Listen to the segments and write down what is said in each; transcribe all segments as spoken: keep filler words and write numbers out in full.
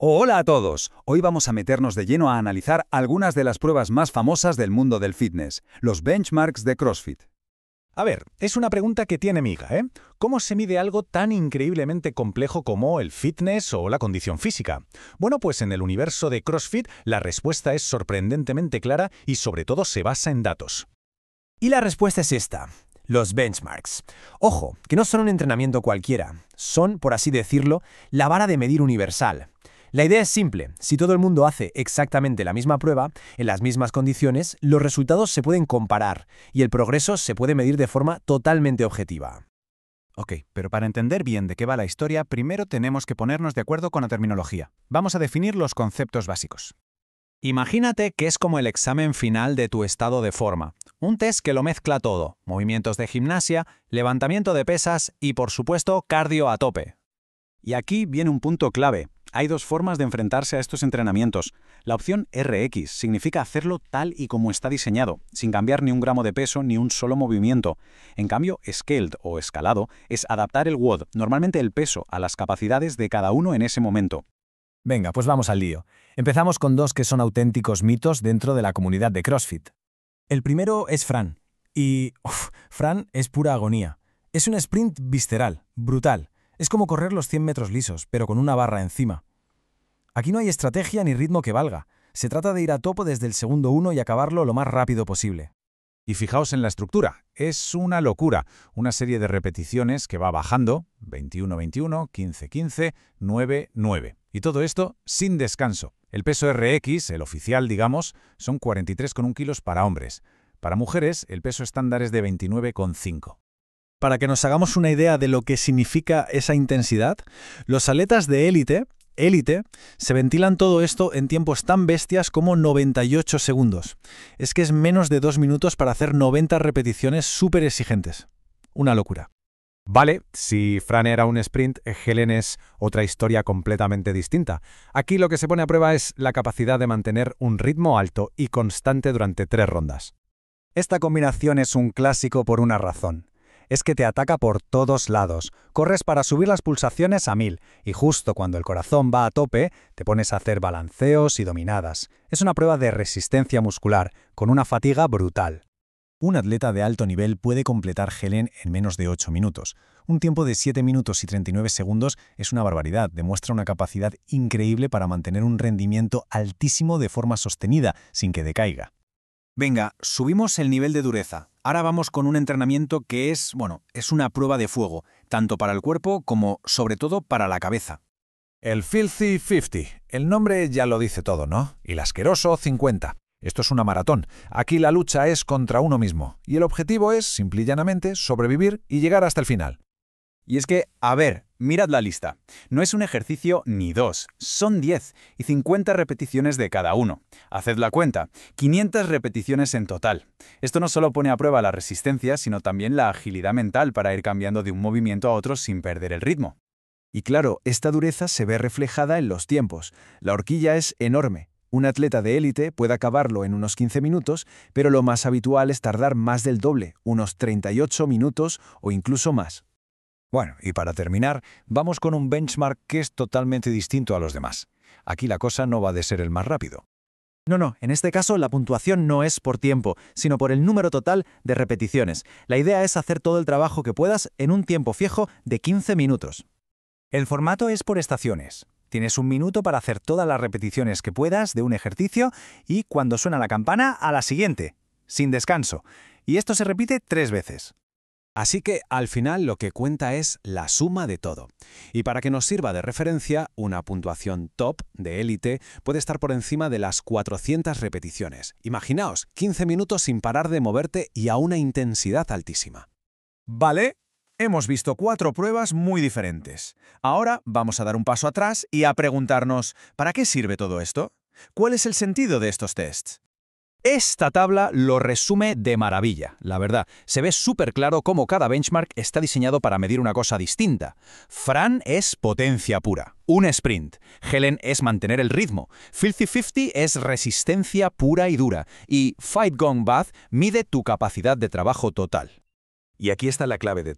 Hola a todos. Hoy vamos a meternos de lleno a analizar algunas de las pruebas más famosas del mundo del fitness, los benchmarks de CrossFit. A ver, es una pregunta que tiene miga, ¿eh? ¿Cómo se mide algo tan increíblemente complejo como el fitness o la condición física? Bueno, pues en el universo de CrossFit la respuesta es sorprendentemente clara y sobre todo se basa en datos. Y la respuesta es esta: los benchmarks. Ojo, que no son un entrenamiento cualquiera, son, por así decirlo, la vara de medir universal. La idea es simple: si todo el mundo hace exactamente la misma prueba, en las mismas condiciones, los resultados se pueden comparar y el progreso se puede medir de forma totalmente objetiva. Ok, pero para entender bien de qué va la historia, primero tenemos que ponernos de acuerdo con la terminología. Vamos a definir los conceptos básicos. Imagínate que es como el examen final de tu estado de forma. Un test que lo mezcla todo: movimientos de gimnasia, levantamiento de pesas y, por supuesto, cardio a tope. Y aquí viene un punto clave. Hay dos formas de enfrentarse a estos entrenamientos. La opción R X significa hacerlo tal y como está diseñado, sin cambiar ni un gramo de peso ni un solo movimiento. En cambio, Scaled o escalado es adaptar el W O D, normalmente el peso, a las capacidades de cada uno en ese momento. Venga, pues vamos al lío. Empezamos con dos que son auténticos mitos dentro de la comunidad de CrossFit. El primero es Fran. Y, uf, Fran es pura agonía. Es un sprint visceral, brutal. Es como correr los cien metros lisos, pero con una barra encima. Aquí no hay estrategia ni ritmo que valga. Se trata de ir a topo desde el segundo uno y acabarlo lo más rápido posible. Y fijaos en la estructura. Es una locura. Una serie de repeticiones que va bajando: veintiuno veintiuno, quince quince, nueve nueve. Y todo esto sin descanso. El peso R X, el oficial, digamos, son cuarenta y tres coma uno kilos para hombres. Para mujeres, el peso estándar es de veintinueve coma cinco. Para que nos hagamos una idea de lo que significa esa intensidad, los atletas de élite, élite, se ventilan todo esto en tiempos tan bestias como noventa y ocho segundos. Es que es menos de dos minutos para hacer noventa repeticiones súper exigentes. Una locura. Vale, si Fran era un sprint, Helen es otra historia completamente distinta. Aquí lo que se pone a prueba es la capacidad de mantener un ritmo alto y constante durante tres rondas. Esta combinación es un clásico por una razón. Es que te ataca por todos lados. Corres para subir las pulsaciones a mil y justo cuando el corazón va a tope, te pones a hacer balanceos y dominadas. Es una prueba de resistencia muscular, con una fatiga brutal. Un atleta de alto nivel puede completar Helen en menos de ocho minutos. Un tiempo de siete minutos y treinta y nueve segundos es una barbaridad. Demuestra una capacidad increíble para mantener un rendimiento altísimo de forma sostenida, sin que decaiga. Venga, subimos el nivel de dureza. Ahora vamos con un entrenamiento que es, bueno, es una prueba de fuego, tanto para el cuerpo como, sobre todo, para la cabeza. El Filthy cincuenta. El nombre ya lo dice todo, ¿no? Y el asqueroso cincuenta. Esto es una maratón. Aquí la lucha es contra uno mismo. Y el objetivo es, simple y llanamente, sobrevivir y llegar hasta el final. Y es que, a ver, mirad la lista. No es un ejercicio ni dos, son diez y cincuenta repeticiones de cada uno. Haced la cuenta, quinientas repeticiones en total. Esto no solo pone a prueba la resistencia, sino también la agilidad mental para ir cambiando de un movimiento a otro sin perder el ritmo. Y claro, esta dureza se ve reflejada en los tiempos. La horquilla es enorme. Un atleta de élite puede acabarlo en unos quince minutos, pero lo más habitual es tardar más del doble, unos treinta y ocho minutos o incluso más. Bueno, y para terminar, vamos con un benchmark que es totalmente distinto a los demás. Aquí la cosa no va de ser el más rápido. No, no, en este caso la puntuación no es por tiempo, sino por el número total de repeticiones. La idea es hacer todo el trabajo que puedas en un tiempo fijo de quince minutos. El formato es por estaciones. Tienes un minuto para hacer todas las repeticiones que puedas de un ejercicio y cuando suena la campana, a la siguiente, sin descanso. Y esto se repite tres veces. Así que, al final, lo que cuenta es la suma de todo. Y para que nos sirva de referencia, una puntuación top de élite puede estar por encima de las cuatrocientas repeticiones. Imaginaos, quince minutos sin parar de moverte y a una intensidad altísima. Vale, hemos visto cuatro pruebas muy diferentes. Ahora vamos a dar un paso atrás y a preguntarnos, ¿para qué sirve todo esto? ¿Cuál es el sentido de estos tests? Esta tabla lo resume de maravilla, la verdad. Se ve súper claro cómo cada benchmark está diseñado para medir una cosa distinta. Fran es potencia pura, un sprint. Helen es mantener el ritmo. Filthy cincuenta es resistencia pura y dura. Y Fight Gong Bath mide tu capacidad de trabajo total. Y aquí está la clave de todo.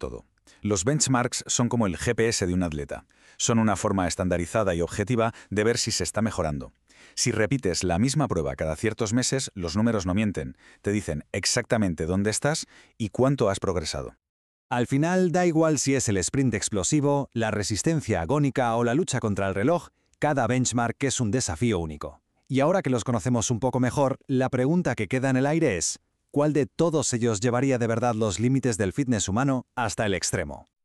Los benchmarks son como el G P S de un atleta. Son una forma estandarizada y objetiva de ver si se está mejorando. Si repites la misma prueba cada ciertos meses, los números no mienten. Te dicen exactamente dónde estás y cuánto has progresado. Al final, da igual si es el sprint explosivo, la resistencia agónica o la lucha contra el reloj, cada benchmark es un desafío único. Y ahora que los conocemos un poco mejor, la pregunta que queda en el aire es, ¿cuál de todos ellos llevaría de verdad los límites del fitness humano hasta el extremo?